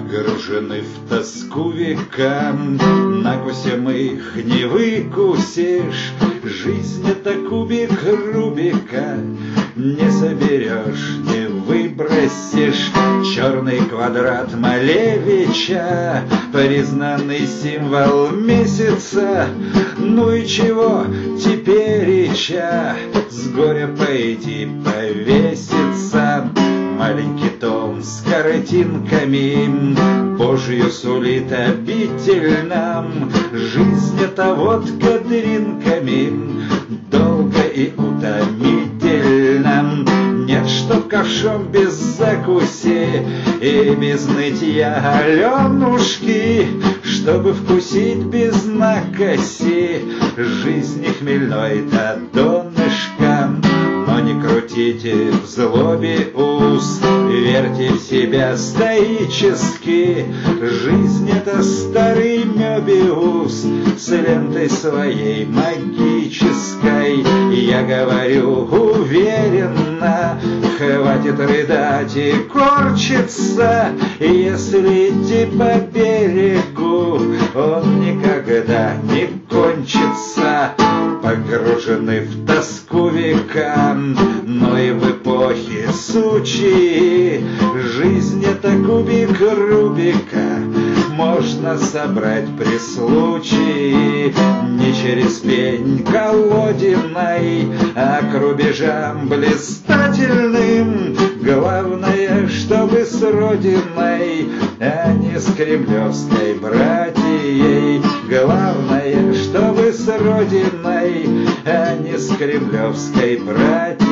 Погружены в тоску века, на гуся мы их не выкусишь. Жизнь — это кубик Рубика, не соберешь, не выбросишь. Черный квадрат Малевича, признанный символ месяца. Ну и чего тепереча с горя пойти повеситься? Маленький том с картинками Божью сулит обитель нам. Жизнь — это водка дринками, долго и утомительно. Нет, чтоб ковшом без закуси и без нытья Аленушки, чтобы вкусить без накоси жизни хмельной-то донышка. Но не крутите в злобе уст, верьте в себя стоически. Жизнь — это старый Мёбиус с лентой своей магической. Я говорю уверенно, хватит рыдать и корчиться. Если идти по берегу, он никогда не кончится. Погружены в тоску века, но и в эпохе сучьи. Жизнь — это кубик Рубика, можно собрать при случае. Не через пень колодиной, а к рубежам блистательным. Главное, чтобы с родиной, а не с кремлевской братией. Главное, чтобы с родиной, а не с кремлевской братией.